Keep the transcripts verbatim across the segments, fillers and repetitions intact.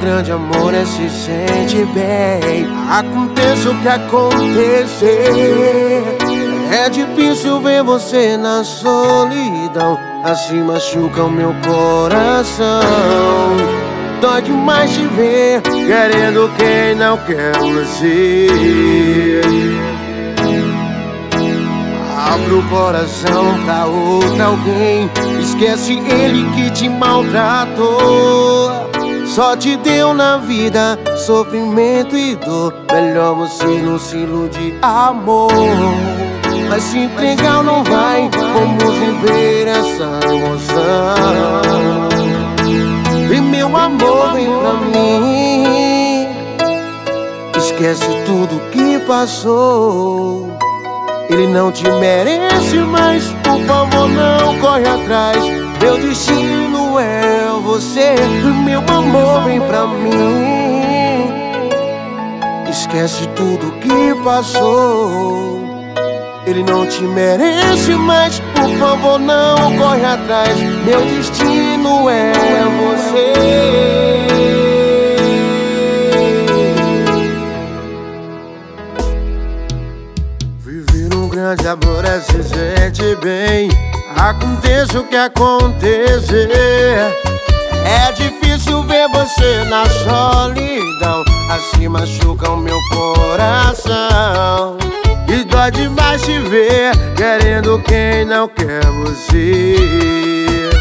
grande amor é se sente bem. Aconteça o que acontecer, é difícil ver você na solidão. Assim machuca o meu coração. Dói demais te ver querendo quem não quer você. Abre o coração pra outra alguém. Esquece ele que te maltratou. Só te deu na vida sofrimento e dor. Melhor você não se iludir, amor. Mas se entregar não vai. Vamos viver essa emoção. E meu amor, vem pra mim. Esquece tudo que passou. Ele não te merece mais, por favor não corre atrás. Meu destino é você. Meu amor, vem pra mim. Esquece tudo que passou. Ele não te merece mais, por favor não corre atrás. Meu destino é você. Grande amor é se sente bem. Aconteça o que acontecer, é difícil ver você na solidão. Assim machuca o meu coração. E dói demais te ver querendo quem não quer você.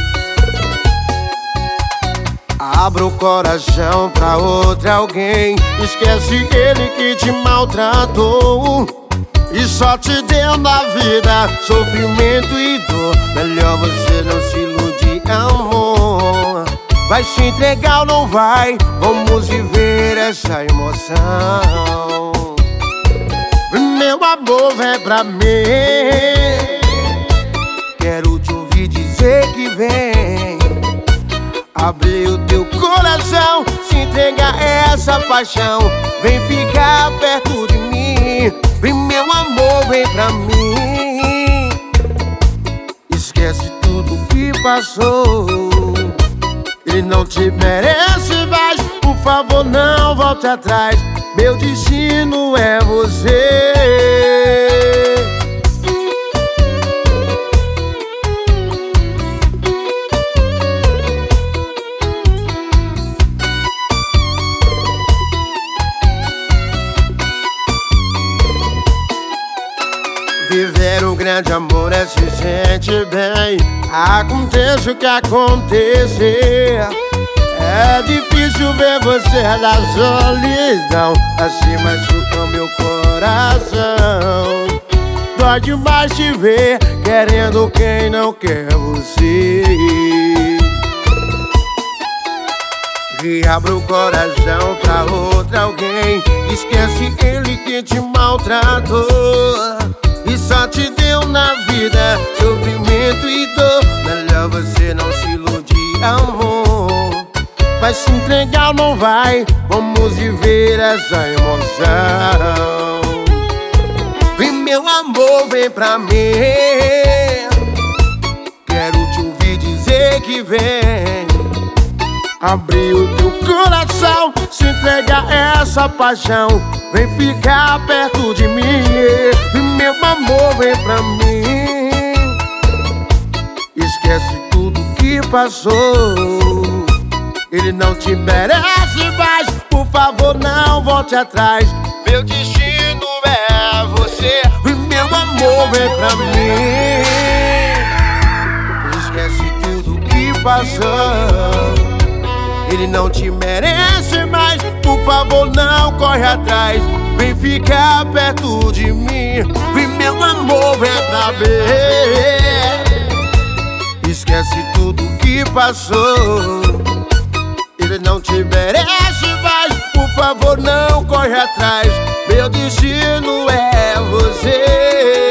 Abra o coração pra outra alguém. Esquece ele que te maltratou e só te deu na vida sofrimento e dor. Melhor você não se iludir, amor. Vai se entregar ou não vai? Vamos viver essa emoção. Meu amor, vem pra mim. Quero te ouvir dizer que vem. Abre o teu coração, se entregar a essa paixão. Vem ficar perto de mim. Vem meu amor, vem pra mim. Esquece tudo que passou. Ele não te merece mais, por favor não volte atrás. Meu destino é você. Viver um grande amor é se sente bem. Aconteça o que acontecer, é difícil ver você na solidão. Assim machuca o meu coração. Dói demais te ver querendo quem não quer você. E abre o coração pra outra alguém. Esquece ele que te maltratou e só te deu na vida sofrimento e dor. Melhor você não se iludir, amor. Vai se entregar ou não vai? Vamos viver essa emoção. Vem meu amor, vem pra mim. Quero te ouvir dizer que vem. Abrir o teu coração, se entregar a essa paixão. Vem ficar perto de mim. Meu amor, vem pra mim. Esquece tudo que passou. Ele não te merece mais, por favor não volte atrás. Meu destino é você. Meu amor, vem pra mim. Esquece tudo que passou. Ele não te merece mais, por favor não corre atrás. Vem ficar perto de mim. Vem meu amor, vem pra ver. Esquece tudo que passou. Ele não te merece mais, por favor não corre atrás. Meu destino é você.